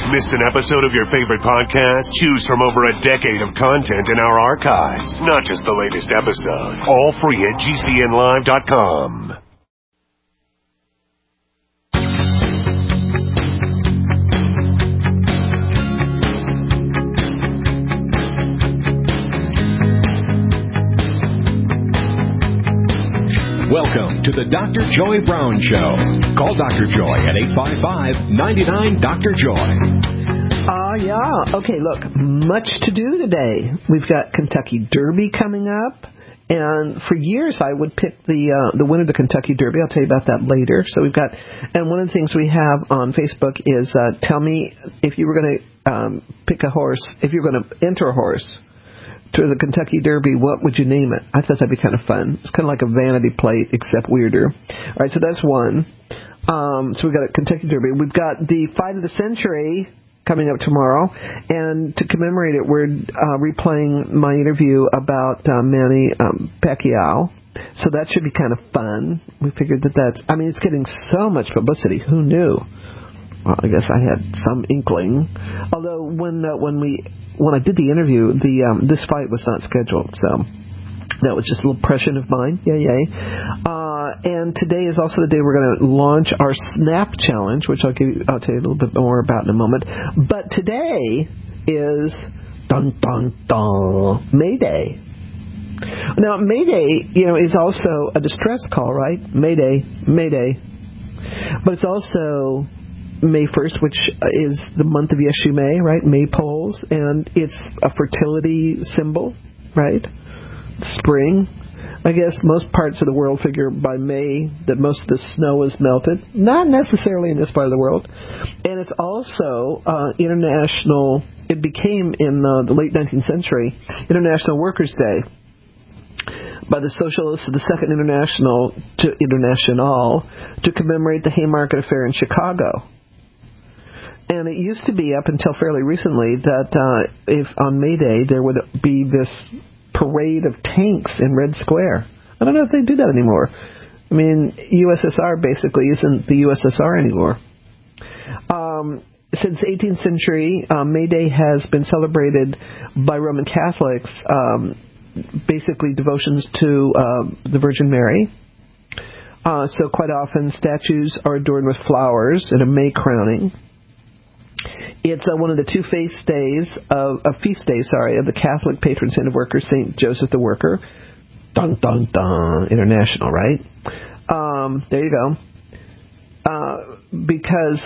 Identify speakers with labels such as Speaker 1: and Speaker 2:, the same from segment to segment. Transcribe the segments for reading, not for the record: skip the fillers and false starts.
Speaker 1: Missed an episode of your favorite podcast? Choose from over a decade of content in our archives, not just the latest episode. All free at GCNlive.com.
Speaker 2: Welcome to the Dr. Joy Brown Show. Call Dr. Joy at 855-99-DR-JOY.
Speaker 3: Yeah. Okay, look, much to do today. We've got Kentucky Derby coming up. And for years, I would pick the winner of the Kentucky Derby. I'll tell you about that later. So we've got, and one of the things we have on Facebook is tell me if you were going to pick a horse, if you were going to enter a horse to the Kentucky Derby, what would you name it? I thought that'd be kind of fun. It's kind of like a vanity plate, except weirder. All right, so that's one. So we've got a Kentucky Derby. We've got the Fight of the Century coming up tomorrow. And to commemorate it, we're replaying my interview about Manny Pacquiao. So that should be kind of fun. We figured that's, I mean, it's getting so much publicity. Who knew? Well, I guess I had some inkling. Although when I did the interview, this fight was not scheduled, so that was just a little impression of mine. Yay. And today is also the day we're going to launch our Snap Challenge, which I'll tell you a little bit more about in a moment. But today is May Day. Now, May Day, is also a distress call, right? May Day. But it's also May 1st, which is the month of Yeshu May, right? Maypoles, and it's a fertility symbol, right? Spring. I guess most parts of the world figure by May that most of the snow is melted. Not necessarily in this part of the world. And it's also international, it became in the late 19th century, International Workers' Day by the Socialists of the Second International to commemorate the Haymarket Affair in Chicago. And it used to be, up until fairly recently, that if on May Day there would be this parade of tanks in Red Square. I don't know if they do that anymore. I mean, USSR basically isn't the USSR anymore. Since the 18th century, May Day has been celebrated by Roman Catholics, basically devotions to the Virgin Mary. So quite often statues are adorned with flowers and a May crowning. It's one of the two feast days of the Catholic patron saint of workers, Saint Joseph the Worker. Dun, dun, dun. International, right? There you go. Because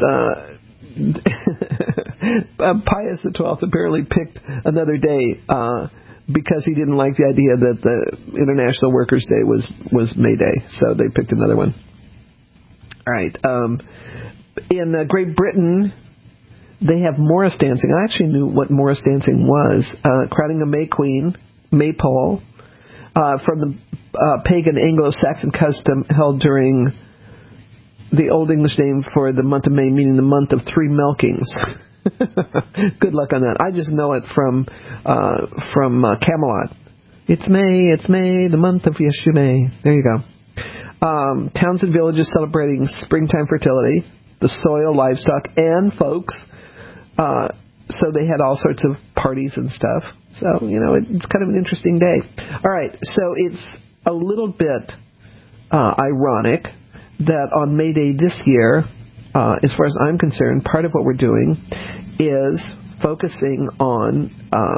Speaker 3: Pius XII apparently picked another day because he didn't like the idea that the International Workers' Day was May Day, so they picked another one. All right. In Great Britain, they have Morris dancing. I actually knew what Morris dancing was. Crowning a May Queen, Maypole, from the pagan Anglo-Saxon custom held during the Old English name for the month of May, meaning the month of three milkings. Good luck on that. I just know it from Camelot. It's May, the month of Yeshu May. There you go. Towns and villages celebrating springtime fertility, the soil, livestock, and folks. So they had all sorts of parties and stuff. So, it's kind of an interesting day. All right, so it's a little bit ironic that on May Day this year, as far as I'm concerned, part of what we're doing is focusing on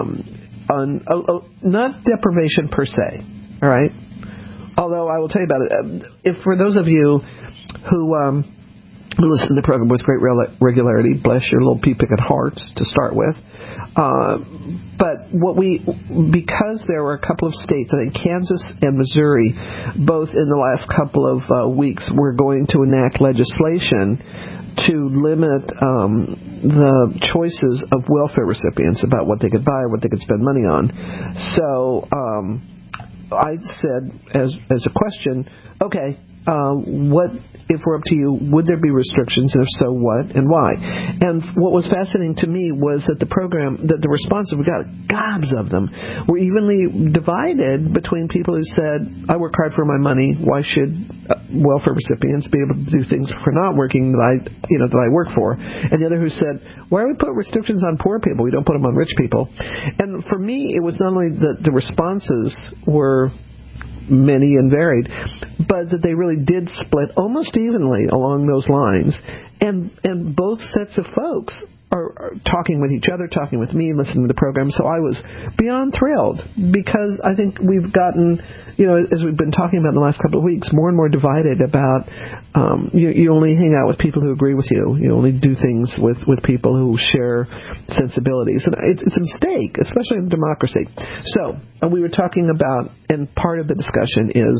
Speaker 3: not deprivation per se, all right? Although I will tell you about it. If for those of you who listen to the program with great regularity, bless your little pea-picket hearts to start with. But because there were a couple of states, I think Kansas and Missouri, both in the last couple of weeks, were going to enact legislation to limit the choices of welfare recipients about what they could buy or what they could spend money on. So I said, as a question, okay, what, if we're up to you, would there be restrictions, and if so, what and why? And what was fascinating to me was that the program, that the responses, we got gobs of them, were evenly divided between people who said, I work hard for my money, why should welfare recipients be able to do things for not working that I work for? And the other who said, why do we put restrictions on poor people? We don't put them on rich people. And for me, it was not only that the responses were many and varied, but that they really did split almost evenly along those lines. And both sets of folks are talking with each other, talking with me, listening to the program. So I was beyond thrilled, because I think we've gotten, as we've been talking about in the last couple of weeks, more and more divided about you only hang out with people who agree with you. You only do things with people who share sensibilities. And it's a mistake, especially in democracy. So we were talking about, and part of the discussion is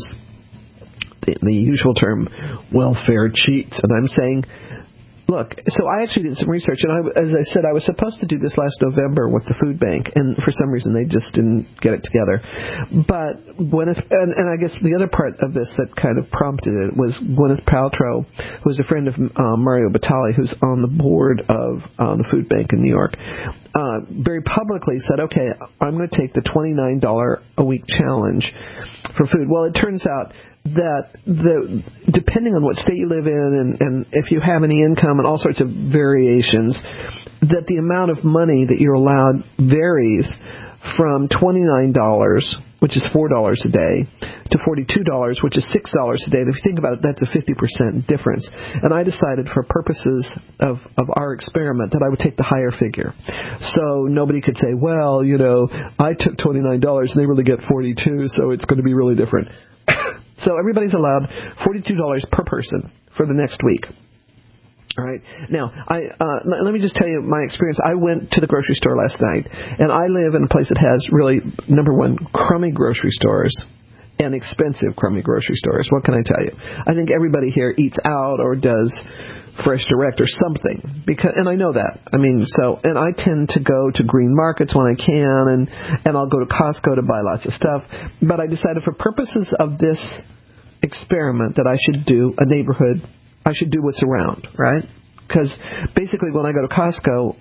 Speaker 3: the usual term, welfare cheats. And I'm saying, look, so I actually did some research, and as I said, I was supposed to do this last November with the food bank, and for some reason they just didn't get it together. But Gwyneth, and I guess the other part of this that kind of prompted it was Gwyneth Paltrow, who is a friend of Mario Batali, who's on the board of the food bank in New York, very publicly said, okay, I'm going to take the $29 a week challenge for food. Well, it turns out that depending on what state you live in and if you have any income and all sorts of variations, that the amount of money that you're allowed varies from $29, which is $4 a day, to $42, which is $6 a day. And if you think about it, that's a 50% difference. And I decided, for purposes of our experiment, that I would take the higher figure. So nobody could say, well, I took $29 and they really get $42, so it's going to be really different. So everybody's allowed $42 per person for the next week. All right. Now, let me just tell you my experience. I went to the grocery store last night, and I live in a place that has really, number one, crummy grocery stores and expensive crummy grocery stores. What can I tell you? I think everybody here eats out or does Fresh Direct or something, and I know that. And I tend to go to green markets when I can, and I'll go to Costco to buy lots of stuff. But I decided, for purposes of this experiment, that I should do a neighborhood. I should do what's around, right? Because basically, when I go to Costco,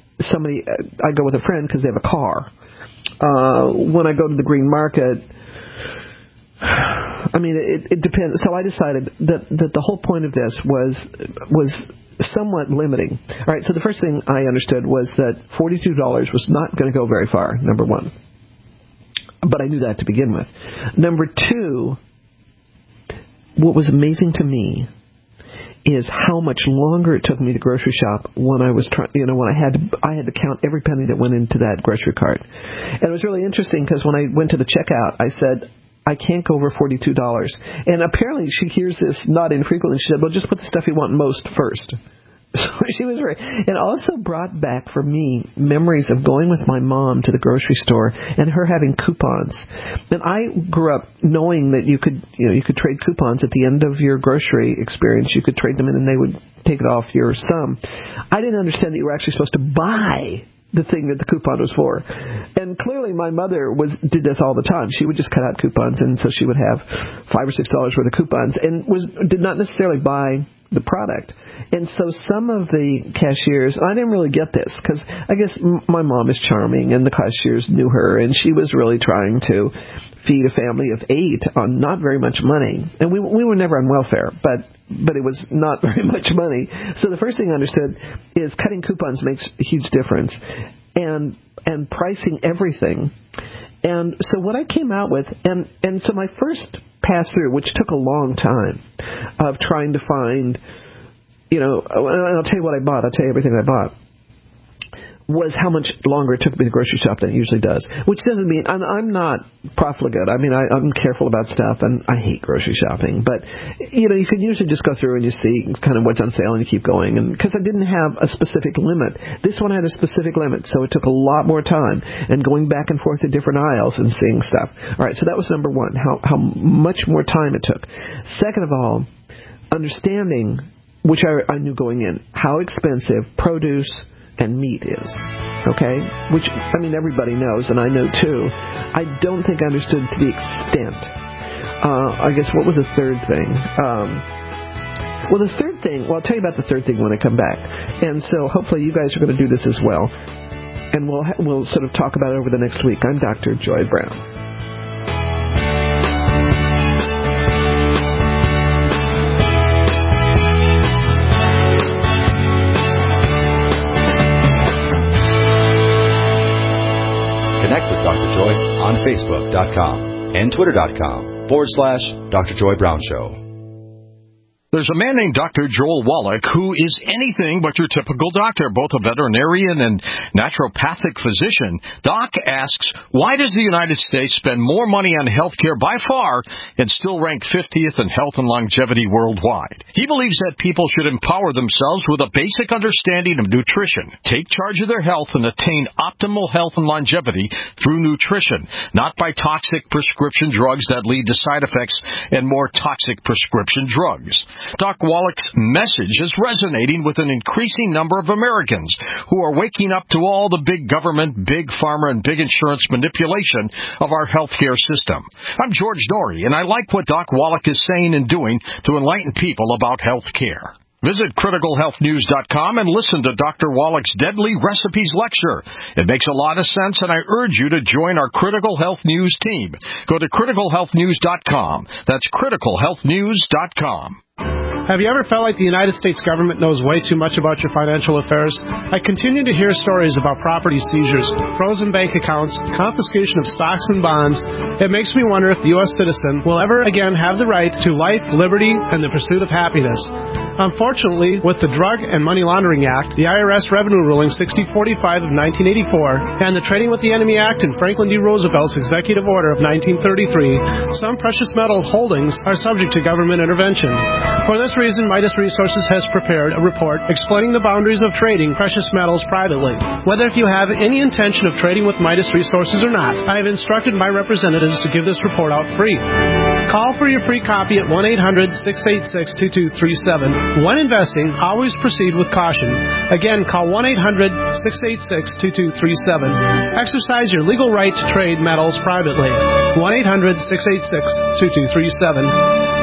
Speaker 3: I go with a friend because they have a car. When I go to the green market, it depends. So I decided that the whole point of this was somewhat limiting. All right, so the first thing I understood was that $42 was not going to go very far, number one. But I knew that to begin with. Number two, what was amazing to me is how much longer it took me to grocery shop when I was when I had to count every penny that went into that grocery cart. And it was really interesting, because when I went to the checkout, I said, I can't go over $42. And apparently she hears this not infrequently. She said, well, just put the stuff you want most first. She was right. It also brought back for me memories of going with my mom to the grocery store and her having coupons. And I grew up knowing that you could trade coupons at the end of your grocery experience. You could trade them in and they would take it off your sum. I didn't understand that you were actually supposed to buy the thing that the coupon was for. And clearly my mother did this all the time. She would just cut out coupons, and so she would have $5 or $6 worth of coupons, and did not necessarily buy the product. And so some of the cashiers, and I didn't really get this, because I guess my mom is charming, and the cashiers knew her, and she was really trying to feed a family of 8 on not very much money. And we were never on welfare, but it was not very much money. So the first thing I understood is cutting coupons makes a huge difference, and pricing everything. And so what I came out with, and so my first pass through, which took a long time, of trying to find, and I'll tell you what I bought. I'll tell you everything I bought, was how much longer it took me to grocery shop than it usually does. Which doesn't mean, I'm not profligate. I'm careful about stuff, and I hate grocery shopping. But, you can usually just go through and you see kind of what's on sale and you keep going. And because I didn't have a specific limit. This one had a specific limit, so it took a lot more time. And going back and forth to different aisles and seeing stuff. All right, so that was number one, how much more time it took. Second of all, understanding, which I knew going in, how expensive produce and meat is, okay? Which, everybody knows, and I know too. I don't think I understood to the extent I guess, what was the third thing? The third thing, I'll tell you about the third thing when I come back. And so hopefully you guys are going to do this as well. And we'll sort of talk about it over the next week. I'm Dr. Joy Brown.
Speaker 2: Connect with Dr. Joy on Facebook.com and Twitter.com/Dr. Joy Brown Show.
Speaker 4: There's a man named Dr. Joel Wallach who is anything but your typical doctor, both a veterinarian and naturopathic physician. Doc asks, why does the United States spend more money on health care by far and still rank 50th in health and longevity worldwide? He believes that people should empower themselves with a basic understanding of nutrition, take charge of their health, and attain optimal health and longevity through nutrition, not by toxic prescription drugs that lead to side effects and more toxic prescription drugs. Doc Wallach's message is resonating with an increasing number of Americans who are waking up to all the big government, big pharma, and big insurance manipulation of our healthcare system. I'm George Norrie, and I like what Doc Wallach is saying and doing to enlighten people about health care. Visit criticalhealthnews.com and listen to Dr. Wallach's Deadly Recipes lecture. It makes a lot of sense, and I urge you to join our Critical Health News team. Go to criticalhealthnews.com. That's criticalhealthnews.com.
Speaker 5: Have you ever felt like the United States government knows way too much about your financial affairs? I continue to hear stories about property seizures, frozen bank accounts, confiscation of stocks and bonds. It makes me wonder if the U.S. citizen will ever again have the right to life, liberty, and the pursuit of happiness. Unfortunately, with the Drug and Money Laundering Act, the IRS Revenue Ruling 6045 of 1984, and the Trading with the Enemy Act and Franklin D. Roosevelt's Executive Order of 1933, some precious metal holdings are subject to government intervention. For this reason, Midas Resources has prepared a report explaining the boundaries of trading precious metals privately. Whether if you have any intention of trading with Midas Resources or not, I have instructed my representatives to give this report out free. Call for your free copy at 1-800-686-2237. When investing, always proceed with caution. Again, call 1-800-686-2237. Exercise your legal right to trade metals privately. 1-800-686-2237.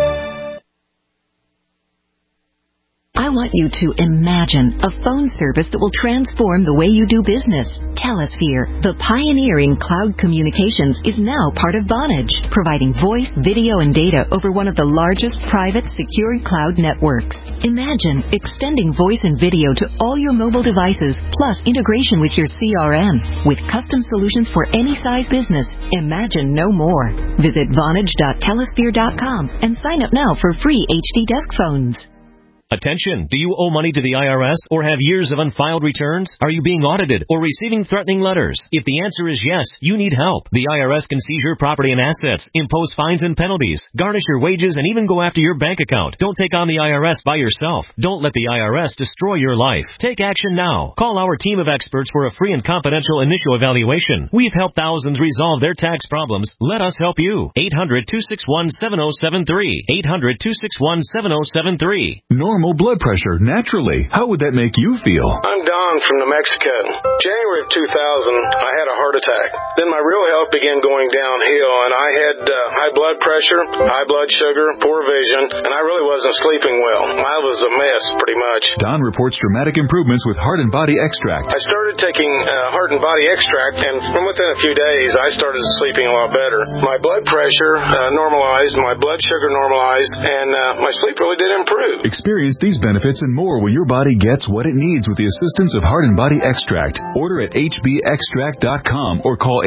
Speaker 6: I want you to imagine a phone service that will transform the way you do business. Telesphere, the pioneering cloud communications, is now part of Vonage, providing voice, video, and data over one of the largest private secured cloud networks. Imagine extending voice and video to all your mobile devices, plus integration with your CRM. With custom solutions for any size business, imagine no more. Visit Vonage.telesphere.com and sign up now for free HD desk phones.
Speaker 7: Attention! Do you owe money to the IRS or have years of unfiled returns? Are you being audited or receiving threatening letters? If the answer is yes, you need help. The IRS can seize your property and assets, impose fines and penalties, garnish your wages, and even go after your bank account. Don't take on the IRS by yourself. Don't let the IRS destroy your life. Take action now. Call our team of experts for a free and confidential initial evaluation. We've helped thousands resolve their tax problems. Let us help you. 800-261-7073. 800-261-7073.
Speaker 8: Normal blood pressure, naturally. How would that make you feel?
Speaker 9: I'm Don from New Mexico. January of 2000, I had a heart attack. Then my real health began going downhill, and I had high blood pressure, high blood sugar, poor vision, and I really wasn't sleeping well. I was a mess, pretty much.
Speaker 8: Don reports dramatic improvements with Heart and Body Extract.
Speaker 9: I started taking Heart and Body Extract, and from within a few days, I started sleeping a lot better. My blood pressure normalized, my blood sugar normalized, and my sleep really did improve.
Speaker 8: Experience these benefits and more when your body gets what it needs with the assistance of Heart and Body Extract. Order at hbextract.com or call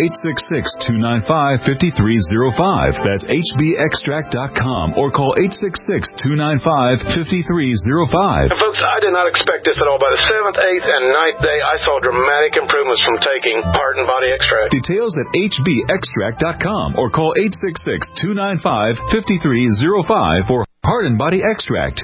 Speaker 8: 866-295-5305. That's hbextract.com or call 866-295-5305.
Speaker 9: And folks, I did not expect this at all. By the 7th, 8th, and 9th day, I saw dramatic improvements from taking Heart and Body Extract.
Speaker 8: Details at hbextract.com or call 866-295-5305 for Heart and Body Extract.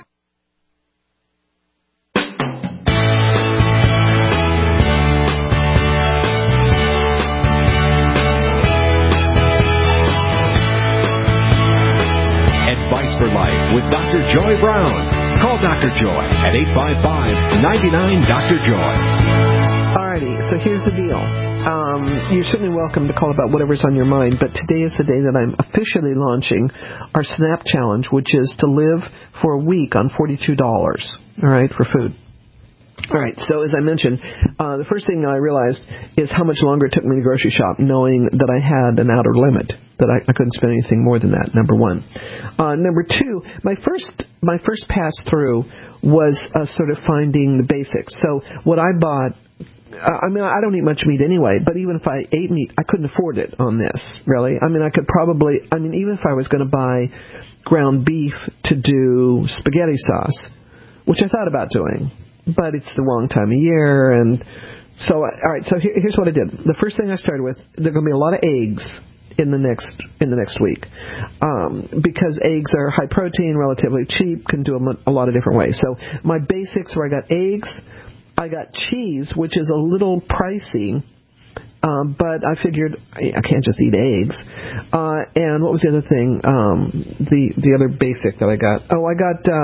Speaker 2: Advice for Life with Dr. Joy Brown. Call Dr. Joy at 855-99-DR-JOY.
Speaker 3: Alrighty, so here's the deal. You're certainly welcome to call about whatever's on your mind, but today is the day that I'm officially launching our SNAP Challenge, which is to live for a week on $42, all right, for food. All right, so as I mentioned, the first thing I realized is how much longer it took me to grocery shop, knowing that I had an outer limit, that I couldn't spend anything more than that, number one. Number two, my first pass through was sort of finding the basics. So what I bought, I don't eat much meat anyway, but even if I ate meat, I couldn't afford it on this, really. I mean, even if I was going to buy ground beef to do spaghetti sauce, which I thought about doing, but it's the wrong time of year, and so, all right, so here's what I did. The first thing I started with, there are going to be a lot of eggs in the next week, because eggs are high protein, relatively cheap, can do them a lot of different ways. So my basics were I got eggs, I got cheese, which is a little pricey, but I figured I can't just eat eggs. And what was the other thing? The other basic that I got? Oh, I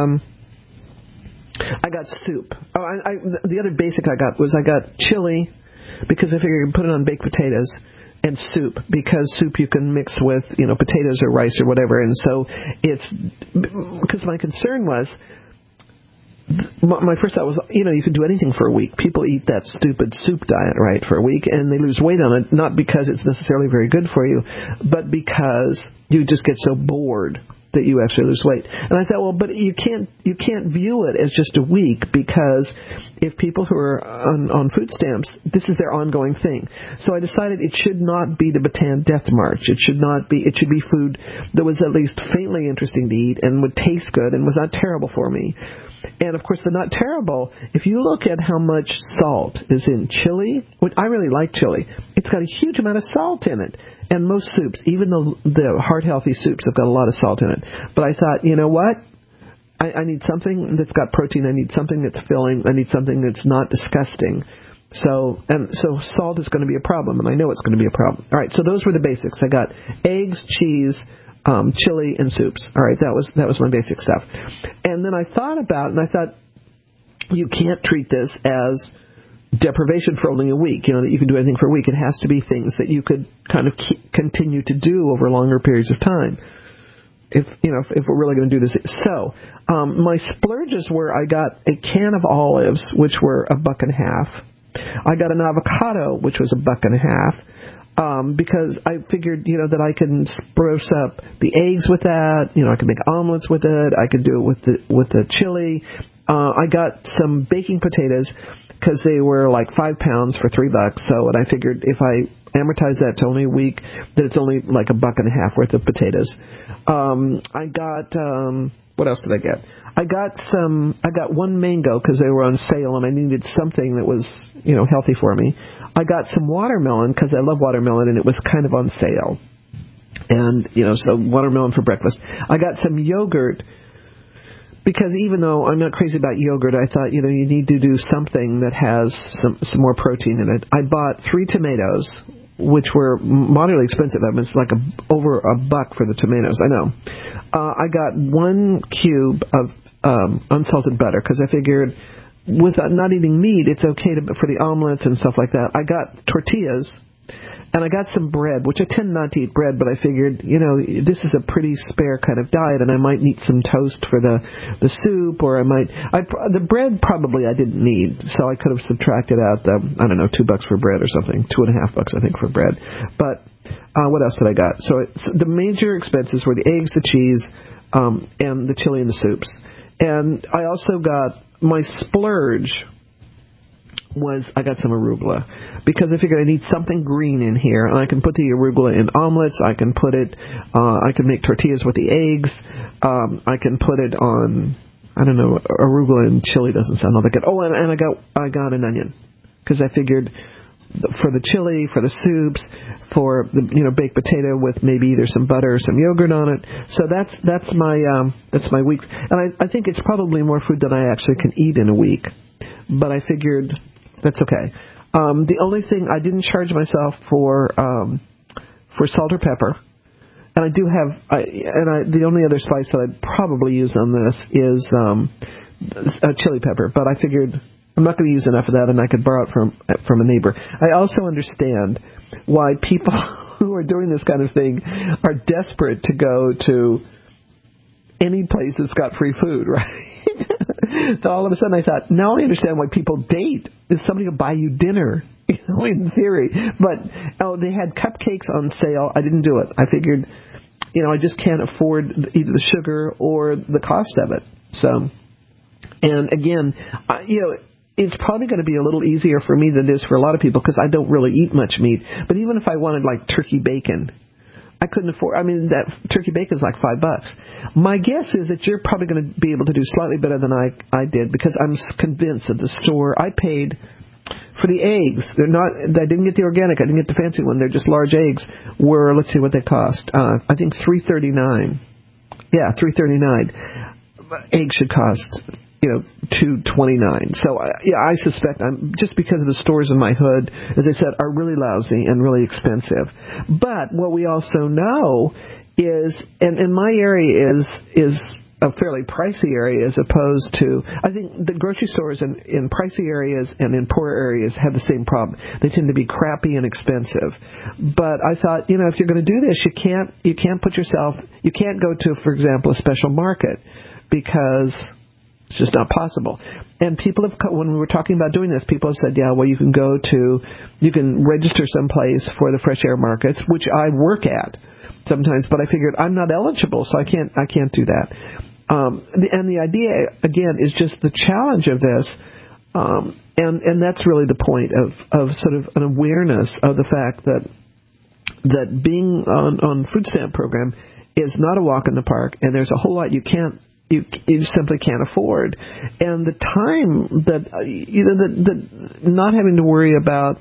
Speaker 3: got soup. The other basic I got chili, because I figured you can put it on baked potatoes, and soup, because soup you can mix with, potatoes or rice or whatever. And so because my concern was, my first thought was, you can do anything for a week. People eat that stupid soup diet, right, for a week, and they lose weight on it, not because it's necessarily very good for you, but because you just get so bored that you actually lose weight. And I thought, well, but you can't view it as just a week, because if people who are on food stamps, this is their ongoing thing. So I decided it should not be the Bataan Death March. It should be food that was at least faintly interesting to eat and would taste good and was not terrible for me. And, of course, the not terrible, if you look at how much salt is in chili, which I really like chili, it's got a huge amount of salt in it. And most soups, even the heart-healthy soups, have got a lot of salt in it. But I thought, you know what? I need something that's got protein. I need something that's filling. I need something that's not disgusting. So salt is going to be a problem, and I know it's going to be a problem. All right, so those were the basics. I got eggs, cheese, chili, and soups. All right, that was my basic stuff. And then I thought you can't treat this as deprivation for only a week, that you can do anything for a week. It has to be things that you could kind of continue to do over longer periods of time, if we're really going to do this. So my splurges were, I got a can of olives, which were $1.50. I got an avocado, which was $1.50. Because I figured, that I can spruce up the eggs with that. I could make omelets with it. I could do it with the chili. I got some baking potatoes because they were like 5 pounds for $3. So, and I figured if I amortize that to only a week, that it's only like $1.50 worth of potatoes. I got what else did I get? I got one mango because they were on sale and I needed something that was, healthy for me. I got some watermelon because I love watermelon and it was kind of on sale. And, so watermelon for breakfast. I got some yogurt because even though I'm not crazy about yogurt, I thought, you need to do something that has some more protein in it. I bought 3 tomatoes, which were moderately expensive. I mean, it's like over $1 for the tomatoes. I know. I got 1 cube of unsalted butter because I figured with not eating meat, it's okay for the omelets and stuff like that. I got tortillas, and I got some bread, which I tend not to eat bread, but I figured, this is a pretty spare kind of diet, and I might need some toast for the soup, or the bread probably I didn't need, so I could have subtracted out $2 for bread or something, $2.50 I think for bread. But what else did I got? So the major expenses were the eggs, the cheese, and the chili and the soups. And I also got my splurge was I got some arugula because I figured I need something green in here, and I can put the arugula in omelets. I can put it. I can make tortillas with the eggs. I can put it on. Arugula and chili doesn't sound all that good. Oh, and I got an onion because I figured for the chili, for the soups, for the baked potato with maybe either some butter or some yogurt on it. So that's my week, and I think it's probably more food than I actually can eat in a week. But I figured that's okay. The only thing I didn't charge myself for salt or pepper, and I do have the only other spice that I'd probably use on this is chili pepper. But I figured I'm not going to use enough of that, and I could borrow it from a neighbor. I also understand why people who are doing this kind of thing are desperate to go to any place that's got free food, right? So all of a sudden I thought, now I understand why people date. Is somebody will buy you dinner, in theory. But, they had cupcakes on sale. I didn't do it. I figured, I just can't afford either the sugar or the cost of it. So, and again, it's probably going to be a little easier for me than it is for a lot of people because I don't really eat much meat. But even if I wanted like turkey bacon, I couldn't afford. I mean, that turkey bacon is like $5. My guess is that you're probably going to be able to do slightly better than I did because I'm convinced that the store I paid for the eggs. They're not. I didn't get the organic. I didn't get the fancy one. They're just large eggs. Let's see what they cost. I think $3.39. Yeah, $3.39. Eggs should cost $2.29. So I suspect just because of the stores in my hood, as I said, are really lousy and really expensive. But what we also know is, and in my area is a fairly pricey area as opposed to, I think the grocery stores in pricey areas and in poor areas have the same problem. They tend to be crappy and expensive. But I thought, if you're going to do this, you can't go to, for example, a special market because it's just not possible. And people have, when we were talking about doing this, people have said, yeah, well, you can register someplace for the fresh air markets, which I work at sometimes, but I figured I'm not eligible, so I can't do that. And the idea, again, is just the challenge of this, and that's really the point of sort of an awareness of the fact that being on food stamp program is not a walk in the park, and there's a whole lot you simply can't afford. And the time that that not having to worry about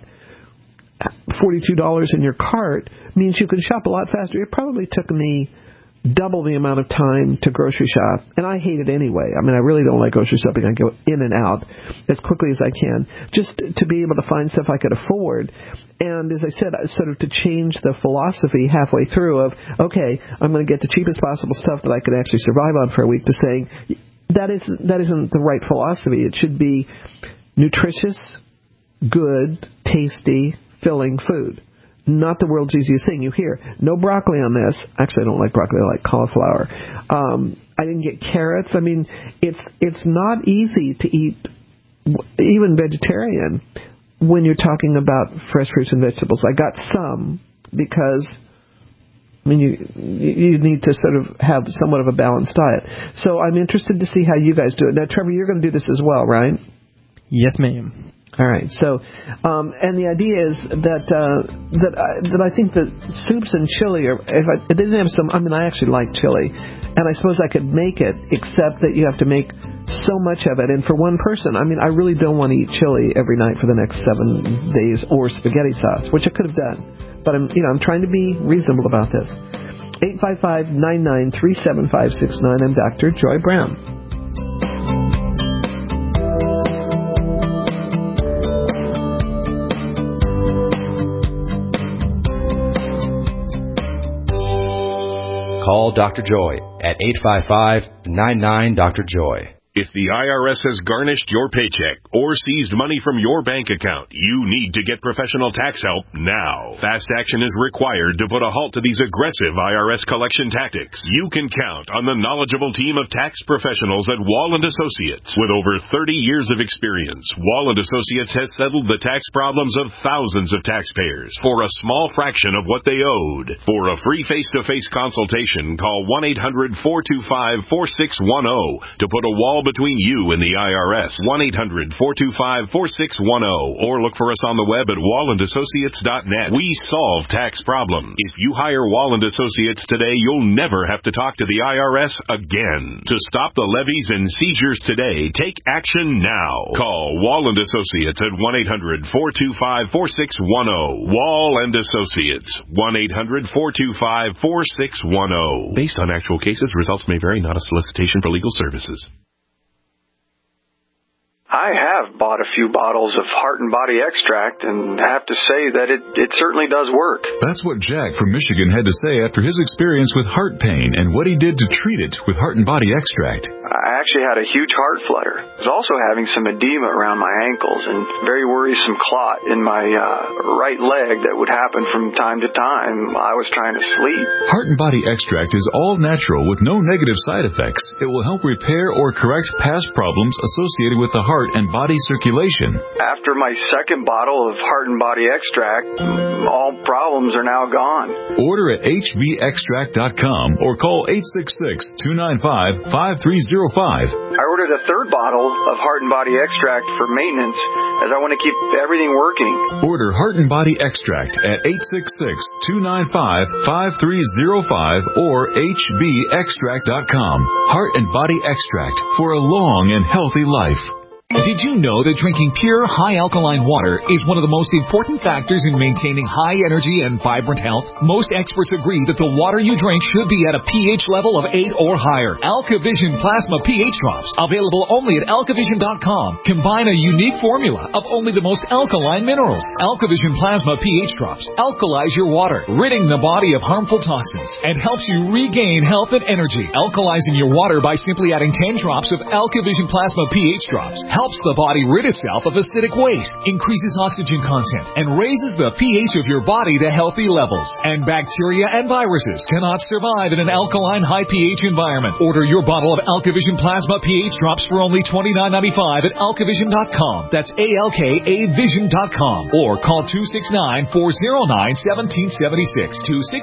Speaker 3: $42 in your cart means you can shop a lot faster. It probably took me double the amount of time to grocery shop, and I hate it anyway. I mean, I really don't like grocery shopping. I go in and out as quickly as I can, just to be able to find stuff I could afford. And as I said, sort of to change the philosophy halfway through of, okay, I'm going to get the cheapest possible stuff that I could actually survive on for a week, to saying that isn't the right philosophy. It should be nutritious, good, tasty, filling food. Not the world's easiest thing. You hear, no broccoli on this. Actually, I don't like broccoli. I like cauliflower. I didn't get carrots. I mean, it's not easy to eat, even vegetarian, when you're talking about fresh fruits and vegetables. I got some because, I mean, you need to sort of have somewhat of a balanced diet. So I'm interested to see how you guys do it. Now, Trevor, you're going to do this as well, right?
Speaker 10: Yes, ma'am.
Speaker 3: All right. So, and the idea is that I think that soups and chili are. If it didn't have some, I mean, I actually like chili, and I suppose I could make it, except that you have to make so much of it. And for one person, I mean, I really don't want to eat chili every night for the next 7 days, or spaghetti sauce, which I could have done. But I'm trying to be reasonable about this. 855-993-7569. I'm Dr. Joy Brown.
Speaker 2: Call Dr. Joy at 855-99-DR-JOY.
Speaker 1: If the IRS has garnished your paycheck or seized money from your bank account, you need to get professional tax help now. Fast action is required to put a halt to these aggressive IRS collection tactics. You can count on the knowledgeable team of tax professionals at Wall & Associates. With over 30 years of experience, Wall & Associates has settled the tax problems of thousands of taxpayers for a small fraction of what they owed. For a free face-to-face consultation, call 1-800-425-4610 to put a wall between you and the IRS. 1-800-425-4610, or look for us on the web at wallandassociates.net. We solve tax problems. If you hire Wall & Associates today, you'll never have to talk to the IRS again. To stop the levies and seizures today, take action now. Call Wall & Associates at 1-800-425-4610. Wall & Associates. 1-800-425-4610. Based on actual cases, results may vary, not a solicitation for legal services.
Speaker 11: I have bought a few bottles of Heart and Body Extract and have to say that it certainly does work.
Speaker 8: That's what Jack from Michigan had to say after his experience with heart pain and what he did to treat it with Heart and Body Extract.
Speaker 11: I actually had a huge heart flutter. I was also having some edema around my ankles and very worrisome clot in my right leg that would happen from time to time while I was trying to sleep.
Speaker 8: Heart and Body Extract is all natural with no negative side effects. It will help repair or correct past problems associated with the heart and body circulation.
Speaker 11: After my second bottle of Heart and Body Extract, all problems are now gone.
Speaker 8: Order at hbextract.com or call 866-295-5305.
Speaker 11: I ordered a third bottle of Heart and Body Extract for maintenance as I want to keep everything working.
Speaker 8: Order Heart and Body Extract at 866-295-5305 or hbextract.com. Heart and Body Extract for a long and healthy life.
Speaker 12: Did you know that drinking pure, high-alkaline water is one of the most important factors in maintaining high energy and vibrant health? Most experts agree that the water you drink should be at a pH level of 8 or higher. AlkaVision Plasma pH Drops, available only at alkavision.com, combine a unique formula of only the most alkaline minerals. AlkaVision Plasma pH Drops alkalize your water, ridding the body of harmful toxins, and helps you regain health and energy. Alkalizing your water by simply adding 10 drops of AlkaVision Plasma pH Drops helps the body rid itself of acidic waste, increases oxygen content, and raises the pH of your body to healthy levels. And bacteria and viruses cannot survive in an alkaline high pH environment. Order your bottle of AlkaVision Plasma pH Drops for only $29.95 at alkavision.com. That's ALKAvision.com. Or call 269-409-1776.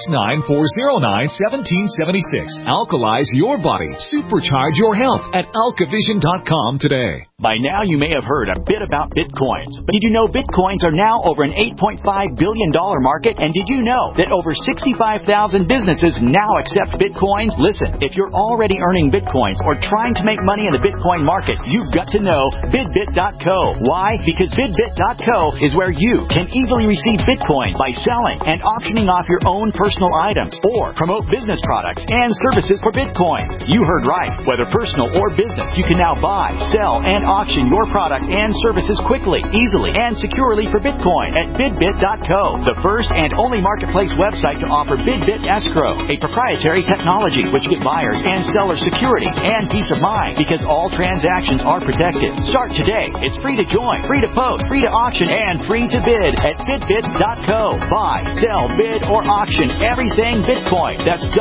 Speaker 12: 269-409-1776. Alkalize your body. Supercharge your health at alkavision.com today.
Speaker 13: By now, you may have heard a bit about Bitcoins. But did you know Bitcoins are now over an $8.5 billion market? And did you know that over 65,000 businesses now accept Bitcoins? Listen, if you're already earning Bitcoins or trying to make money in the Bitcoin market, you've got to know BidBit.co. Why? Because BidBit.co is where you can easily receive Bitcoin by selling and auctioning off your own personal items or promote business products and services for Bitcoin. You heard right. Whether personal or business, you can now buy, sell, and auction your product and services quickly, easily, and securely for Bitcoin at BidBit.co, the first and only marketplace website to offer BidBit Escrow, a proprietary technology which gives buyers and sellers security and peace of mind because all transactions are protected. Start today. It's free to join, free to post, free to auction, and free to bid at BidBit.co. Buy, sell, bid, or auction everything Bitcoin. That's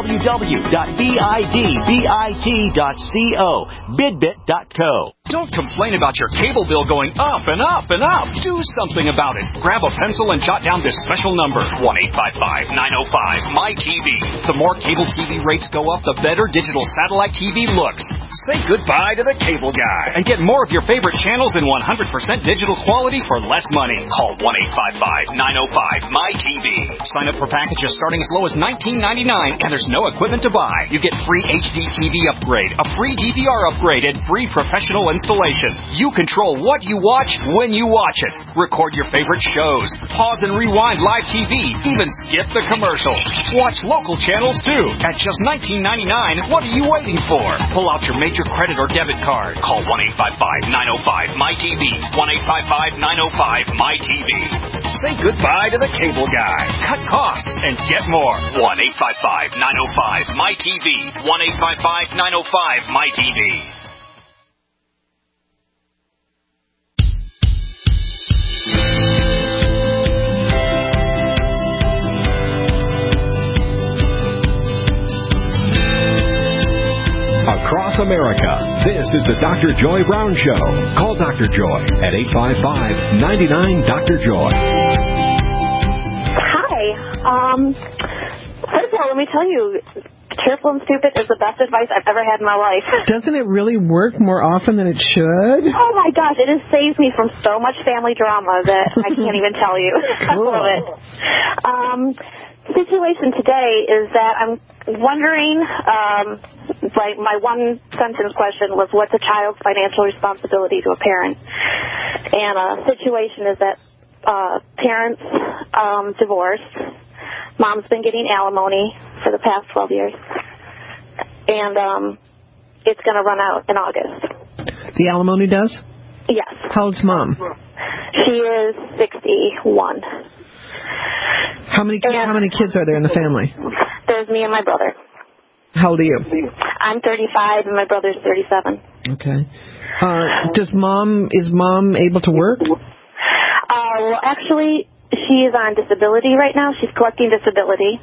Speaker 13: www.bidbit.co. BidBit.co.
Speaker 14: Don't complain about your cable bill going up and up and up. Do something about it. Grab a pencil and jot down this special number, 1-855-905-MY-TV. The more cable TV rates go up, the better digital satellite TV looks. Say goodbye to the cable guy and get more of your favorite channels in 100% digital quality for less money. Call 1-855-905-MY-TV. Sign up for packages starting as low as $19.99, and there's no equipment to buy. You get free HD TV upgrade, a free DVR upgrade, and free professional installation. You control what you watch when you watch it. Record your favorite shows. Pause and rewind live TV. Even skip the commercials. Watch local channels too. At just $19.99, what are you waiting for? Pull out your major credit or debit card. Call 1-855-905-MY-TV. 1-855-905-MY-TV. Say goodbye to the cable guy. Cut costs and get more. 1-855-905-MY-TV. 1-855-905-MY-TV.
Speaker 15: Across America, this is the Dr. Joy Brown Show. Call Dr. Joy at 855-99-DR-JOY.
Speaker 16: Hi. First of all, let me tell you, cheerful and stupid is the best advice I've ever had in my life.
Speaker 3: Doesn't it really work more often than it should?
Speaker 16: Oh, my gosh. It has saved me from so much family drama that I can't even tell you. I love it. Situation today is that I'm wondering, like my one sentence question was, what's a child's financial responsibility to a parent? And a situation is that parents divorced. Mom's been getting alimony for the past 12 years. And it's going to run out in August.
Speaker 3: The alimony does? How old's Mom?
Speaker 16: She is 61.
Speaker 3: How many kids are there in the family?
Speaker 16: There's me and my brother.
Speaker 3: How old are you?
Speaker 16: I'm 35 and my brother's 37.
Speaker 3: Okay. Is Mom able to work?
Speaker 16: Well, actually, she is on disability right now. She's collecting disability.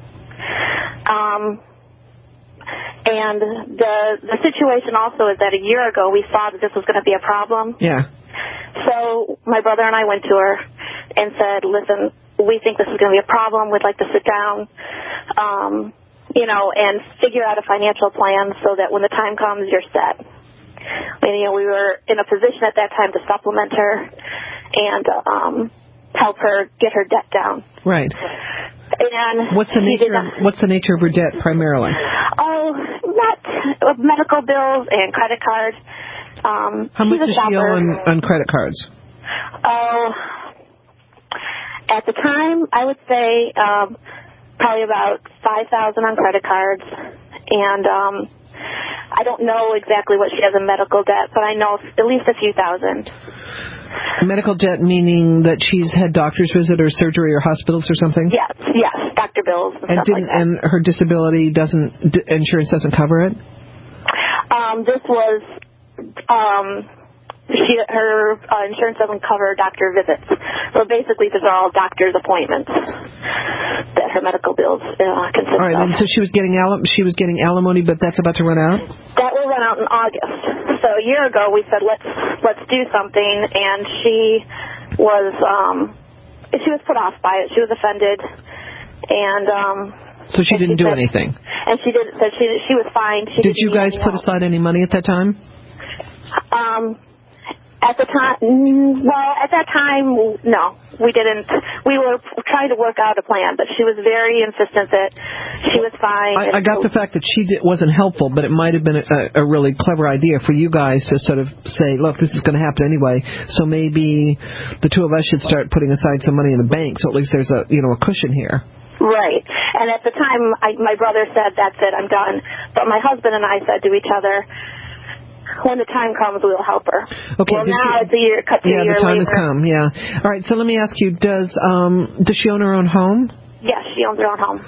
Speaker 16: And the situation also is that a year ago we saw that this was going to be a problem.
Speaker 3: Yeah.
Speaker 16: So my brother and I went to her and said, listen, we think this is going to be a problem. We'd like to sit down, and figure out a financial plan so that when the time comes, you're set. And, we were in a position at that time to supplement her and help her get her debt down.
Speaker 3: Right.
Speaker 16: And
Speaker 3: what's the nature of her debt primarily?
Speaker 16: Oh, not medical bills and credit cards.
Speaker 3: How much does she owe on credit cards?
Speaker 16: Oh, at the time, I would say probably about $5,000 on credit cards, and I don't know exactly what she has in medical debt, but I know at least a few thousand.
Speaker 3: Medical debt meaning that she's had doctor's visit or surgery or hospitals or something?
Speaker 16: Yes, doctor bills and stuff like that. And
Speaker 3: her disability insurance doesn't cover it?
Speaker 16: This was her insurance doesn't cover doctor visits. So basically, these are all doctor's appointments that her medical bills consist of.
Speaker 3: All right, and so she was getting alimony, but that's about to run out?
Speaker 16: That will run out in August. So a year ago, we said let's do something, and she was put off by it. She was offended, and
Speaker 3: so she didn't do anything.
Speaker 16: And she did. So she was fine.
Speaker 3: Did you guys put aside any money at that time?
Speaker 16: At that time, no, we didn't. We were trying to work out a plan, but she was very insistent that she was fine.
Speaker 3: I got the fact that she wasn't helpful, but it might have been a really clever idea for you guys to sort of say, look, this is going to happen anyway, so maybe the two of us should start putting aside some money in the bank, so at least there's a cushion here.
Speaker 16: Right. And at the time, my brother said, that's it, I'm done. But my husband and I said to each other, when the time comes, we'll help her.
Speaker 3: Okay.
Speaker 16: Well, now it's a year later.
Speaker 3: Yeah, the time has come, yeah. All right, so let me ask you, does she own her own home?
Speaker 16: Yes, she owns her own home.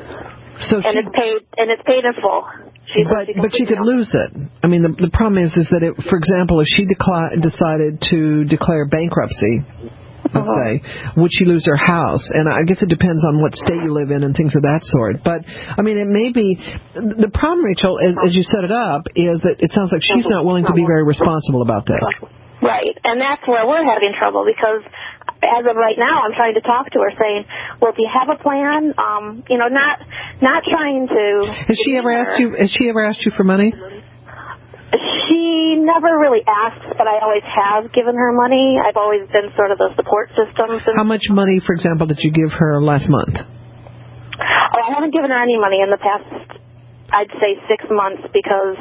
Speaker 16: It's paid in full.
Speaker 3: But she could lose it. I mean, the problem is that, for example, if she decided to declare bankruptcy, let's say, would she lose her house? And I guess it depends on what state you live in and things of that sort. But, I mean, it may be... The problem, Rachel, as you set it up, is that it sounds like she's not willing to be very responsible about this.
Speaker 16: Right. And that's where we're having trouble, because as of right now, I'm trying to talk to her saying, well, do you have a plan? Not trying to... Has she ever
Speaker 3: asked you for money?
Speaker 16: She never really asks, but I always have given her money. I've always been sort of the support system.
Speaker 3: How much money, for example, did you give her last month?
Speaker 16: Oh, I haven't given her any money in the past, I'd say 6 months, because,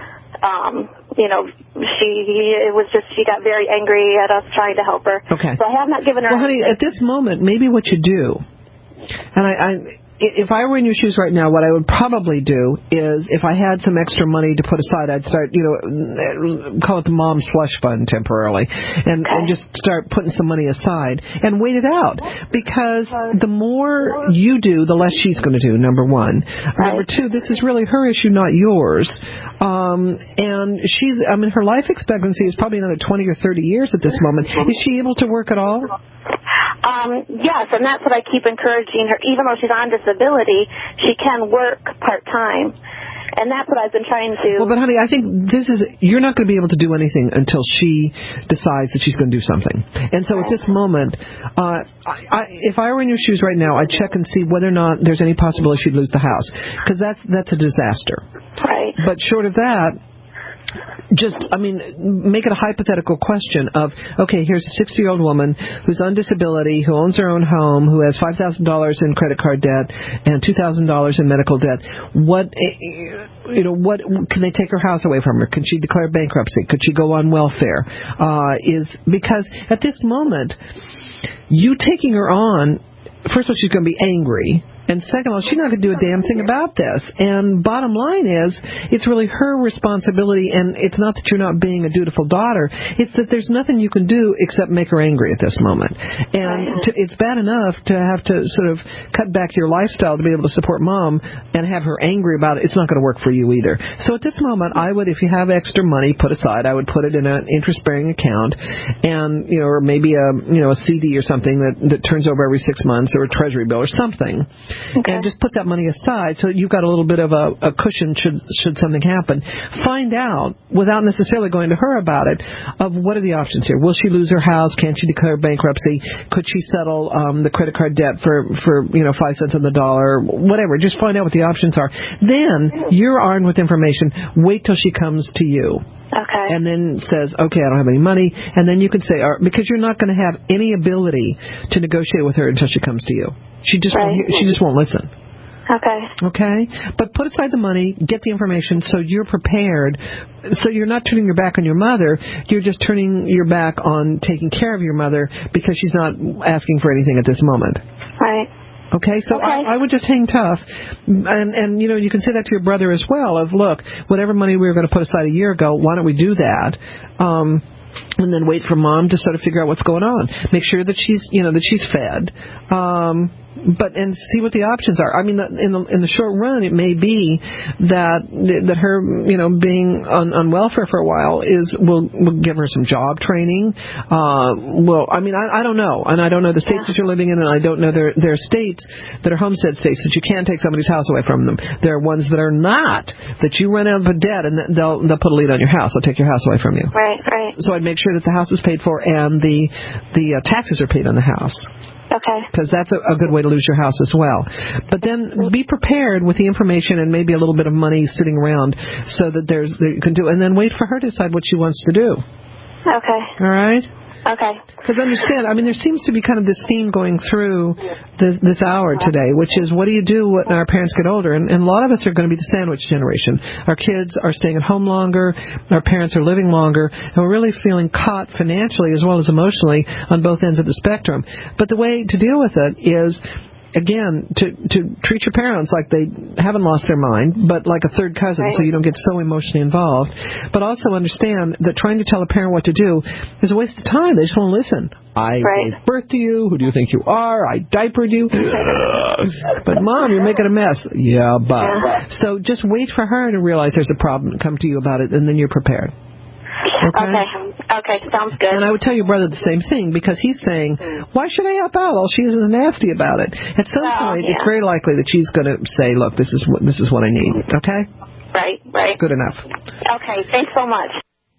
Speaker 16: she got very angry at us trying to help her.
Speaker 3: Okay.
Speaker 16: So I have not given her
Speaker 3: anything. Honey, at this moment, maybe what you do, and if I were in your shoes right now, what I would probably do is, if I had some extra money to put aside, I'd start, call it the mom slush fund temporarily, and just start putting some money aside and wait it out. Because the more you do, the less she's going to do, number one. Number two, this is really her issue, not yours. And her life expectancy is probably another 20 or 30 years at this moment. Is she able to work at all?
Speaker 16: Yes, and that's what I keep encouraging her. Even though she's on disability, she can work part-time. And that's what I've been trying to...
Speaker 3: Well, but honey, I think you're not going to be able to do anything until she decides that she's going to do something. And so at this moment, if I were in your shoes right now, I'd check and see whether or not there's any possibility she'd lose the house. Because that's a disaster.
Speaker 16: Right.
Speaker 3: But short of that... make it a hypothetical question of, okay, here's a 60-year-old woman who's on disability, who owns her own home, who has $5,000 in credit card debt and $2,000 in medical debt. What can they take her house away from her? Can she declare bankruptcy? Could she go on welfare? Because at this moment, you taking her on, first of all, she's going to be angry. And second of all, she's not going to do a damn thing about this. And bottom line is, it's really her responsibility, and it's not that you're not being a dutiful daughter. It's that there's nothing you can do except make her angry at this moment. And it's bad enough to have to sort of cut back your lifestyle to be able to support Mom and have her angry about it. It's not going to work for you either. So at this moment, I would, if you have extra money put aside, I would put it in an interest-bearing account, and or maybe a CD or something that turns over every 6 months, or a treasury bill or something. Okay. And just put that money aside so you've got a little bit of a cushion should something happen. Find out, without necessarily going to her about it, of what are the options here. Will she lose her house? Can she declare bankruptcy? Could she settle the credit card debt for 5 cents on the dollar? Whatever. Just find out what the options are. Then you're armed with information. Wait till she comes to you.
Speaker 16: Okay.
Speaker 3: And then says, okay, I don't have any money. And then you can say, because you're not going to have any ability to negotiate with her until she comes to you. She just won't listen. Okay. But put aside the money, get the information so you're prepared. So you're not turning your back on your mother. You're just turning your back on taking care of your mother because she's not asking for anything at this moment.
Speaker 16: Right.
Speaker 3: Okay, so I would just hang tough, and you can say that to your brother as well. Of look, whatever money we were going to put aside a year ago, why don't we do that? And then wait for Mom to sort of figure out what's going on. Make sure that she's fed. And see what the options are. I mean, in the short run, it may be that her, being on welfare for a while will give her some job training. I don't know, and I don't know the states that you're living in, and I don't know there are states that are homestead states that you can't take somebody's house away from them. There are ones that are not, that you run out of debt and they'll put a lien on your house. They'll take your house away from you.
Speaker 16: Right.
Speaker 3: So I'd make sure that the house is paid for and the taxes are paid on the house.
Speaker 16: Okay.
Speaker 3: Because that's a good way to lose your house as well. But then be prepared with the information and maybe a little bit of money sitting around so that you can do, and then wait for her to decide what she wants to do.
Speaker 16: Okay.
Speaker 3: All right?
Speaker 16: Okay.
Speaker 3: Because understand, there seems to be kind of this theme going through this hour today, which is what do you do when our parents get older? And a lot of us are going to be the sandwich generation. Our kids are staying at home longer, our parents are living longer, and we're really feeling caught financially as well as emotionally on both ends of the spectrum. But the way to deal with it is, again, to treat your parents like they haven't lost their mind, but like a third cousin, so you don't get so emotionally involved. But also understand that trying to tell a parent what to do is a waste of time. They just won't listen. I gave birth to you. Who do you think you are? I diapered you. But Mom, you're making a mess. Yeah, but. So just wait for her to realize there's a problem and come to you about it, and then you're prepared.
Speaker 16: Okay, sounds good.
Speaker 3: And I would tell your brother the same thing, because he's saying, why should I help out? All she is nasty about it. At some point, it's very likely that she's going to say, look, this is what I need. Okay?
Speaker 16: Right.
Speaker 3: Good enough.
Speaker 16: Okay, thanks so much.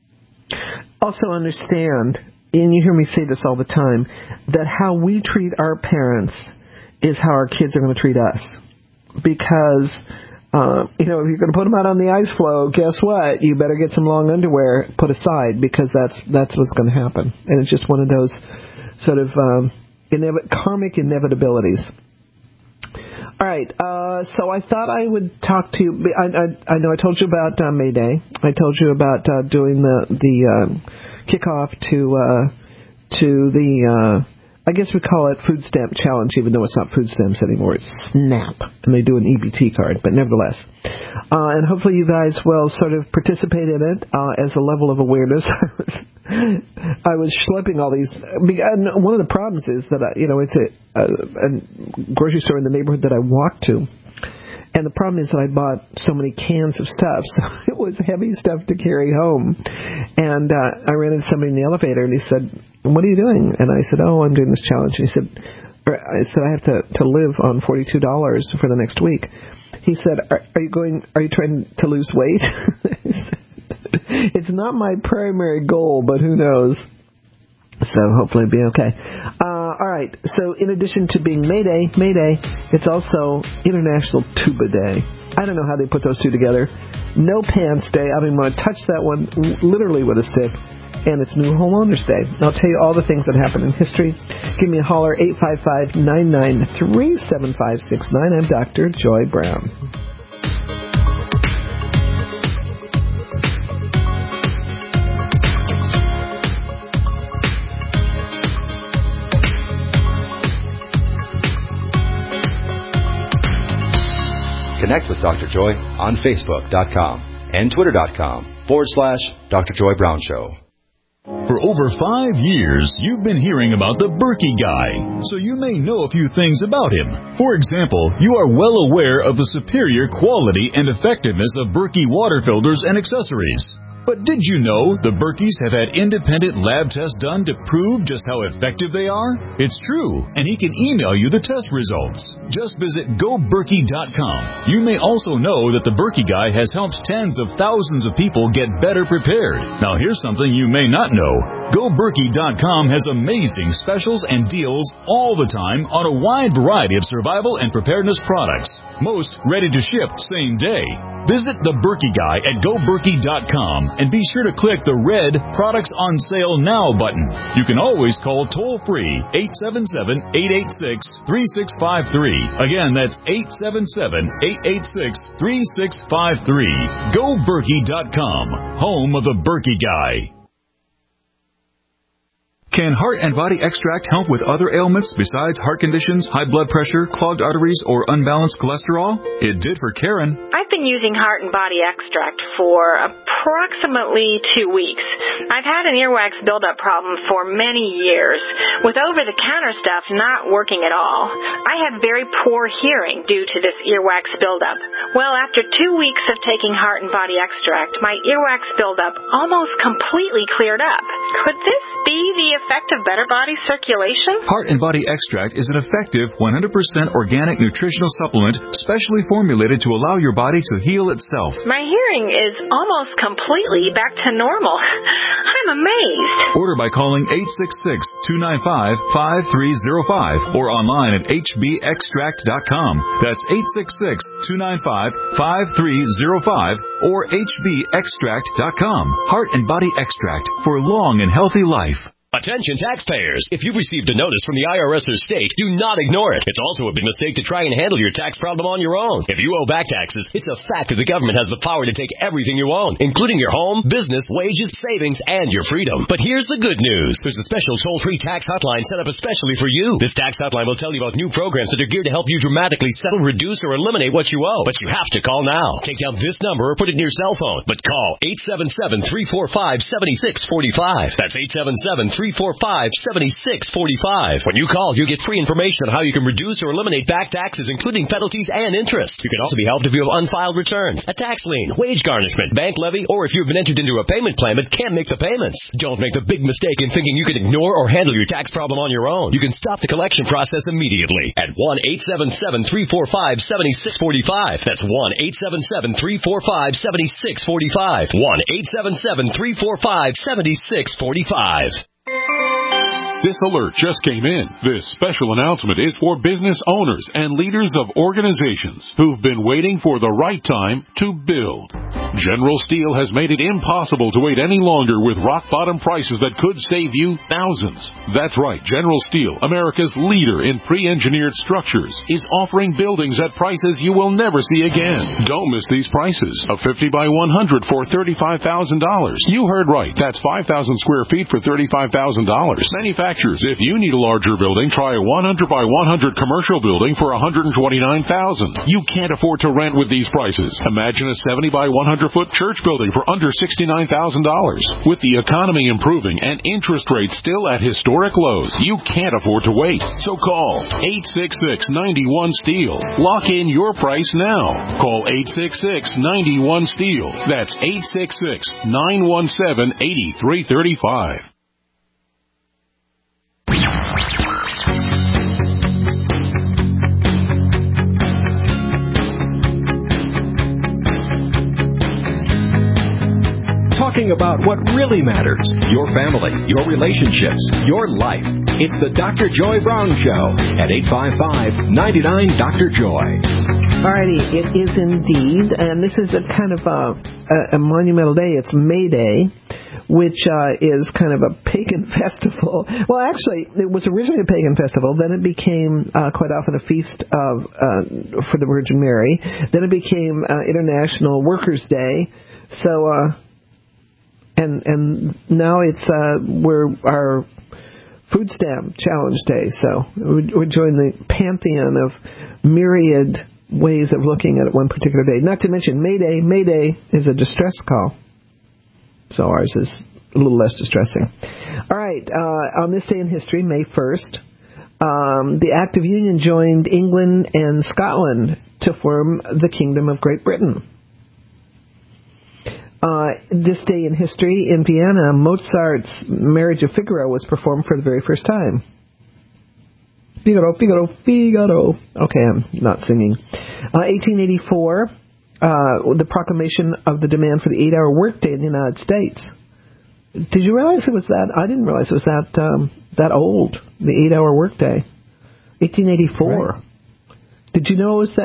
Speaker 3: Also understand, and you hear me say this all the time, that how we treat our parents is how our kids are going to treat us. Because if you're going to put them out on the ice floe, guess what? You better get some long underwear put aside, because that's what's going to happen. And it's just one of those sort of karmic inevitabilities. All right. So I thought I would talk to you. I know I told you about May Day. I told you about doing the kickoff to the I guess we call it Food Stamp Challenge, even though it's not food stamps anymore. It's SNAP, and they do an EBT card, but nevertheless. And hopefully you guys will sort of participate in it as a level of awareness. I was schlepping all these. And one of the problems is that, it's a grocery store in the neighborhood that I walk to. And the problem is that I bought so many cans of stuff, so it was heavy stuff to carry home. And I ran into somebody in the elevator, and he said, what are you doing? And I said, I'm doing this challenge. And he said, I have to live on $42 for the next week. He said, are you trying to lose weight? It's not my primary goal, but who knows? So hopefully it'll be okay. All right. So in addition to being May Day, it's also International Tuba Day. I don't know how they put those two together. No Pants Day. I don't even want to touch that one literally with a stick. And it's New Homeowners Day. I'll tell you all the things that happen in history. Give me a holler, 855-993-7569. I'm Dr. Joy Brown.
Speaker 2: Connect with Dr. Joy on Facebook.com and Twitter.com/Dr. Joy Brown Show.
Speaker 8: For over 5 years, you've been hearing about the Berkey Guy, so you may know a few things about him. For example, you are well aware of the superior quality and effectiveness of Berkey water filters and accessories. But did you know the Berkeys have had independent lab tests done to prove just how effective they are? It's true, and he can email you the test results. Just visit GoBerkey.com. You may also know that the Berkey Guy has helped tens of thousands of people get better prepared. Now here's something you may not know. GoBerkey.com has amazing specials and deals all the time on a wide variety of survival and preparedness products. Most ready to ship same day. Visit the Berkey Guy at GoBerkey.com and be sure to click the red Products on Sale Now button. You can always call toll-free 877-886-3653. Again, that's 877-886-3653. GoBerkey.com, home of the Berkey Guy. Can Heart and Body Extract help with other ailments besides heart conditions, high blood pressure, clogged arteries, or unbalanced cholesterol? It did for Karen.
Speaker 17: I've been using Heart and Body Extract for approximately 2 weeks. I've had an earwax buildup problem for many years, with over-the-counter stuff not working at all. I have very poor hearing due to this earwax buildup. Well, after 2 weeks of taking Heart and Body Extract, my earwax buildup almost completely cleared up. Could this be the effect of better body circulation?
Speaker 8: Heart and Body Extract is an effective 100% organic nutritional supplement specially formulated to allow your body to heal itself.
Speaker 17: My hearing is almost completely back to normal. I'm amazed.
Speaker 8: Order by calling 866-295-5305 or online at hbextract.com. That's 866-295-5305 or hbextract.com. Heart and Body Extract for long and healthy life.
Speaker 18: Attention taxpayers! If you've received a notice from the IRS or state, do not ignore it. It's also a big mistake to try and handle your tax problem on your own. If you owe back taxes, it's a fact that the government has the power to take everything you own, including your home, business, wages, savings, and your freedom. But here's the good news. There's a special toll-free tax hotline set up especially for you. This tax hotline will tell you about new programs that are geared to help you dramatically settle, reduce, or eliminate what you owe. But you have to call now. Take down this number or put it in your cell phone. But call 877-345-7645. That's 877-345-7645. When you call, you get free information on how you can reduce or eliminate back taxes, including penalties and interest. You can also be helped if you have unfiled returns, a tax lien, wage garnishment, bank levy, or if you've been entered into a payment plan but can't make the payments. Don't make the big mistake in thinking you can ignore or handle your tax problem on your own. You can stop the collection process immediately at 1-877-345-7645. That's 1-877-345-7645. 1-877-345-7645.
Speaker 19: This alert just came in. This special announcement is for business owners and leaders of organizations who've been waiting for the right time to build. General Steel has made it impossible to wait any longer with rock-bottom prices that could save you thousands. That's right, General Steel, America's leader in pre-engineered structures, is offering buildings at prices you will never see again. Don't miss these prices. A 50 by 100 for $35,000. You heard right. That's 5,000 square feet for $35,000. Manufacturers, if you need a larger building, try a 100 by 100 commercial building for $129,000. You can't afford to rent with these prices. Imagine a 70 by 100-foot church building for under $69,000. With the economy improving and interest rates still at historic lows, you can't afford to wait. So call 866-91-STEEL. Lock in your price now. Call 866-91-STEEL. That's 866-917-8335.
Speaker 15: Talking about what really matters, your family, your relationships, your life. It's the Dr. Joy Brown Show at 855-99-DR-JOY.
Speaker 3: Alrighty, it is indeed, and this is a kind of a monumental day. It's May Day, which is kind of a pagan festival. Well, actually, it was originally a pagan festival. Then it became quite often a feast for the Virgin Mary. Then it became International Workers' Day. So, and now it's we're our Food Stamp Challenge Day. So we join the pantheon of myriad ways of looking at one particular day. Not to mention Mayday. Mayday is a distress call. So ours is a little less distressing. All right. On this day in history, May 1st, the Act of Union joined England and Scotland to form the Kingdom of Great Britain. This day in history, in Vienna, Mozart's Marriage of Figaro was performed for the very first time. Figaro, Figaro, Figaro. Okay, I'm not singing. 1884, the proclamation of the demand for the 8-hour workday in the United States. Did you realize it was that? I didn't realize it was that old, the 8-hour workday. 1884. Right. Did you know that's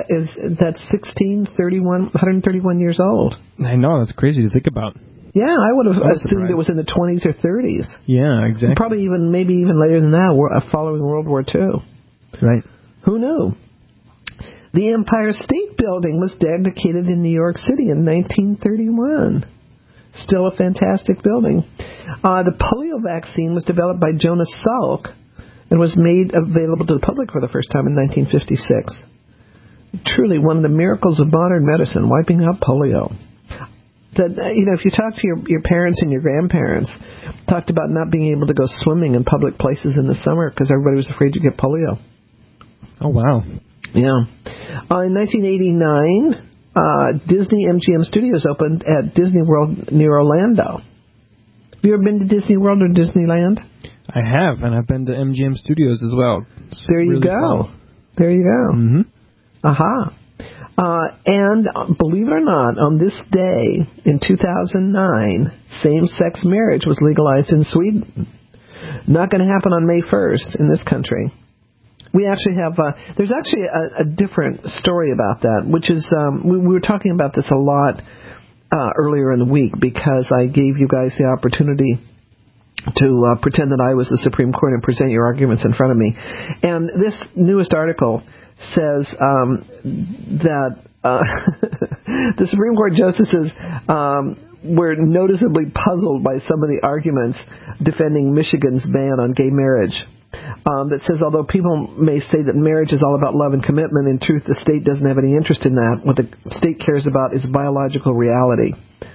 Speaker 3: 131 years old?
Speaker 10: I know, that's crazy to think about.
Speaker 3: Yeah, I would have assumed it was in the 20s or 30s.
Speaker 10: Yeah, exactly.
Speaker 3: Probably maybe even later than that, following World War II.
Speaker 10: Right.
Speaker 3: Who knew? The Empire State Building was dedicated in New York City in 1931. Still a fantastic building. The polio vaccine was developed by Jonas Salk and was made available to the public for the first time in 1956. Truly one of the miracles of modern medicine, wiping out polio. If you talk to your parents and your grandparents, talked about not being able to go swimming in public places in the summer because everybody was afraid to get polio.
Speaker 10: Oh, wow.
Speaker 3: Yeah. In 1989, Disney MGM Studios opened at Disney World near Orlando. Have you ever been to Disney World or Disneyland?
Speaker 10: I have, and I've been to MGM Studios as well.
Speaker 3: There you go. There you go.
Speaker 10: Mm-hmm.
Speaker 3: Aha. And believe it or not, on this day in 2009, same-sex marriage was legalized in Sweden. Not going to happen on May 1st in this country. We actually have, there's actually a different story about that, which is, we were talking about this a lot earlier in the week because I gave you guys the opportunity to pretend that I was the Supreme Court and present your arguments in front of me. And this newest article says that the Supreme Court justices were noticeably puzzled by some of the arguments defending Michigan's ban on gay marriage. That says, although people may say that marriage is all about love and commitment, in truth, the state doesn't have any interest in that. What the state cares about is biological reality.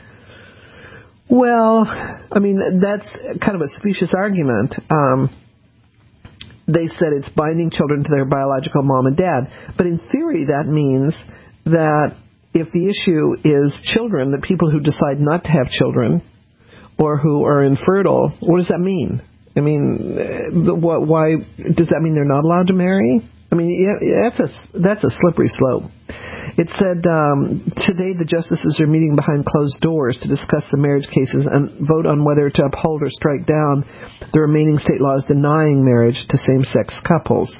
Speaker 3: Well, I mean, that's kind of a specious argument. They said it's binding children to their biological mom and dad. But in theory, that means that if the issue is children, the people who decide not to have children or who are infertile, what does that mean? I mean, why does that mean they're not allowed to marry? I mean, that's a slippery slope. It said today the justices are meeting behind closed doors to discuss the marriage cases and vote on whether to uphold or strike down the remaining state laws denying marriage to same-sex couples.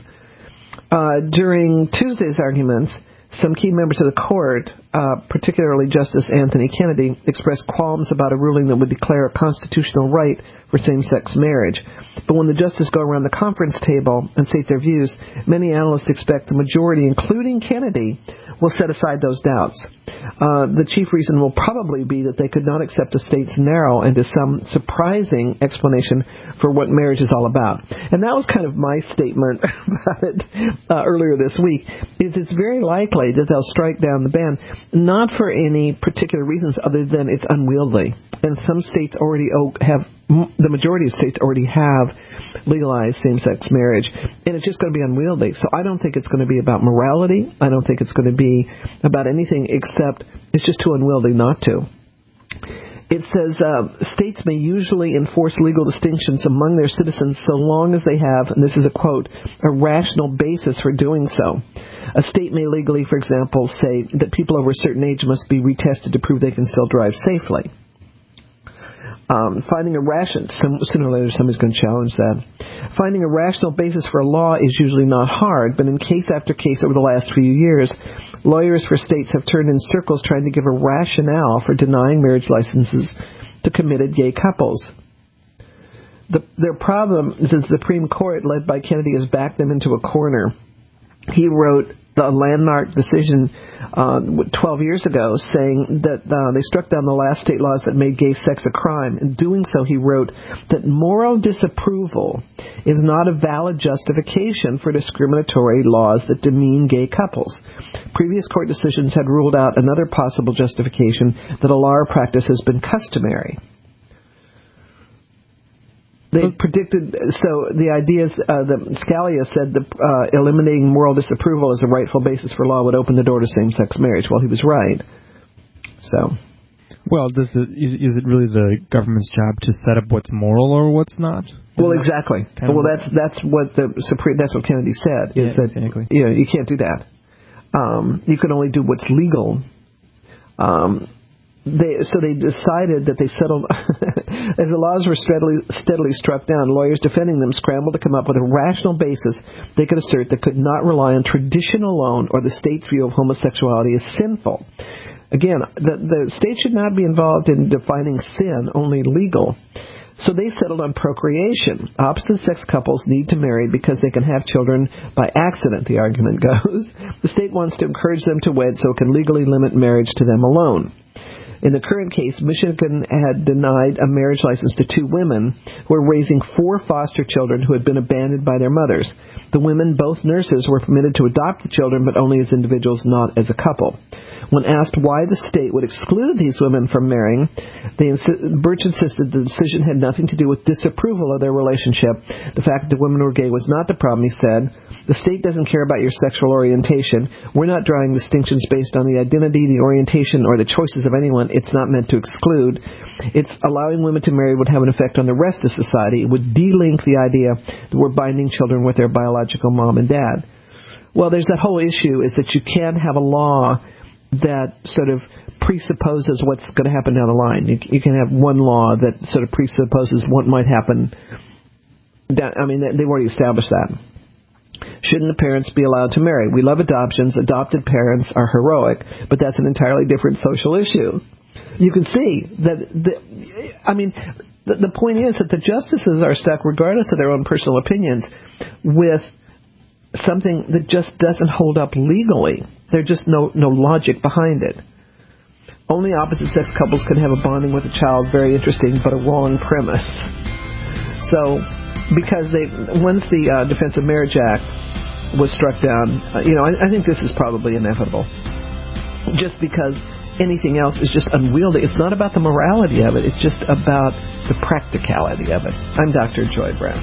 Speaker 3: During Tuesday's arguments, some key members of the court, particularly Justice Anthony Kennedy, expressed qualms about a ruling that would declare a constitutional right for same-sex marriage. But when the justices go around the conference table and state their views, many analysts expect the majority, including Kennedy, will set aside those doubts. The chief reason will probably be that they could not accept the state's narrow and to some surprising explanation for what marriage is all about. And that was kind of my statement about it earlier this week, is it's very likely that they'll strike down the ban, not for any particular reasons other than it's unwieldy. And some states already the majority of states already have legalized same-sex marriage, and it's just going to be unwieldy. So I don't think it's going to be about morality. I don't think it's going to be about anything except it's just too unwieldy not to. It says states may usually enforce legal distinctions among their citizens so long as they have, and this is a quote, a rational basis for doing so. A state may legally, for example, say that people over a certain age must be retested to prove they can still drive safely. Finding a sooner or later somebody's going to challenge that. Finding a rational basis for a law is usually not hard, but in case after case over the last few years, lawyers for states have turned in circles trying to give a rationale for denying marriage licenses to committed gay couples. Their problem is that the Supreme Court, led by Kennedy, has backed them into a corner. He wrote the landmark decision 12 years ago saying that they struck down the last state laws that made gay sex a crime. In doing so, he wrote that moral disapproval is not a valid justification for discriminatory laws that demean gay couples. Previous court decisions had ruled out another possible justification, that a law or practice has been customary. They predicted, so the idea is that Scalia said that eliminating moral disapproval as a rightful basis for law would open the door to same-sex marriage. Well, he was right. So,
Speaker 10: well, is it really the government's job to set up what's moral or what's not?
Speaker 3: Well, exactly. Well, that's what that's what Kennedy said. Is that
Speaker 10: exactly.
Speaker 3: You can't do that. You can only do what's legal. So they decided that they settled, as the laws were steadily struck down, lawyers defending them scrambled to come up with a rational basis they could assert that could not rely on tradition alone or the state's view of homosexuality as sinful. Again, the state should not be involved in defining sin, only legal. So they settled on procreation. Opposite-sex couples need to marry because they can have children by accident, the argument goes. The state wants to encourage them to wed so it can legally limit marriage to them alone. In the current case, Michigan had denied a marriage license to 2 women who were raising 4 foster children who had been abandoned by their mothers. The women, both nurses, were permitted to adopt the children, but only as individuals, not as a couple. When asked why the state would exclude these women from marrying, Birch insisted the decision had nothing to do with disapproval of their relationship. The fact that the women were gay was not the problem, he said. The state doesn't care about your sexual orientation. We're not drawing distinctions based on the identity, the orientation, or the choices of anyone. It's not meant to exclude. It's allowing women to marry would have an effect on the rest of society. It would de-link the idea that we're binding children with their biological mom and dad. Well, there's that whole issue is that you can't have a law that sort of presupposes what's going to happen down the line. You can have one law that sort of presupposes what might happen. They've already established that. Shouldn't the parents be allowed to marry? We love adoptions. Adopted parents are heroic, but that's an entirely different social issue. You can see that, the point is that the justices are stuck, regardless of their own personal opinions, with something that just doesn't hold up legally. There's just no logic behind it. Only opposite-sex couples can have a bonding with a child. Very interesting, but a wrong premise. So, because once the Defense of Marriage Act was struck down, I think this is probably inevitable. Just because anything else is just unwieldy. It's not about the morality of it. It's just about the practicality of it. I'm Dr. Joy Brown.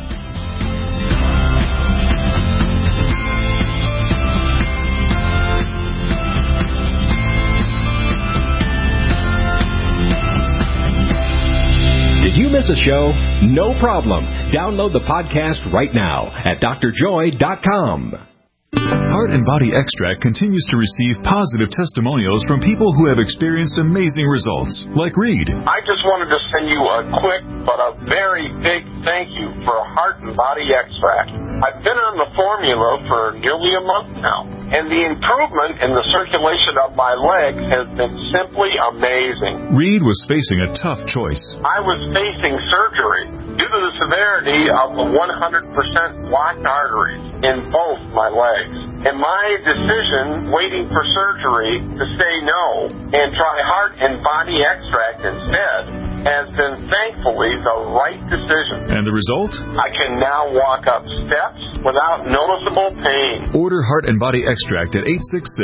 Speaker 15: Did you miss a show? No problem. Download the podcast right now at drjoy.com.
Speaker 8: Heart and Body Extract continues to receive positive testimonials from people who have experienced amazing results, like Reed.
Speaker 20: I just wanted to send you a quick but a very big thank you for Heart and Body Extract. I've been on the formula for nearly a month now, and the improvement in the circulation of my legs has been simply amazing.
Speaker 8: Reed was facing a tough choice.
Speaker 20: I was facing surgery due to the severity of the 100% blocked arteries in both my legs. And my decision, waiting for surgery, to say no and try Heart and Body Extract instead, has been thankfully the right decision.
Speaker 8: And the result?
Speaker 20: I can now walk up steps without noticeable pain.
Speaker 8: Order Heart and Body Extract at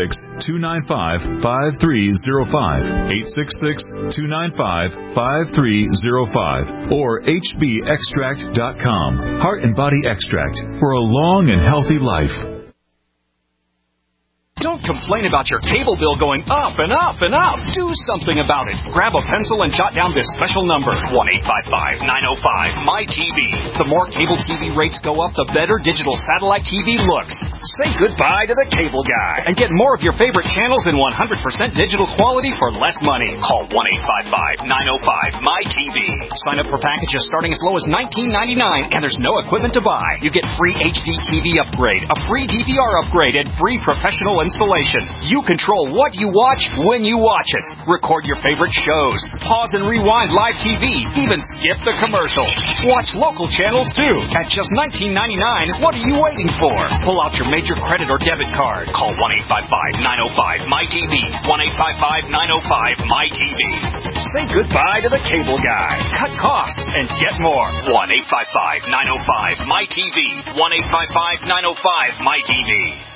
Speaker 8: 866-295-5305, 866-295-5305, or hbextract.com. Heart and Body Extract for a long and healthy life.
Speaker 14: Don't complain about your cable bill going up and up and up. Do something about it. Grab a pencil and jot down this special number, 1-855-905-MY-TV. The more cable TV rates go up, the better digital satellite TV looks. Say goodbye to the cable guy and get more of your favorite channels in 100% digital quality for less money. Call 1-855-905-MY-TV. Sign up for packages starting as low as $19.99, and there's no equipment to buy. You get free HD TV upgrade, a free DVR upgrade, and free professional installation. installation. You control what you watch when you watch it. Record your favorite shows. Pause and rewind live TV. Even skip the commercials. Watch local channels too. At just $19.99, what are you waiting for? Pull out your major credit or debit card. Call 1-855-905-MyTV. 1-855-905-MyTV. Say goodbye to the cable guy. Cut costs and get more. 1-855-905-MyTV. 1-855-905-MyTV.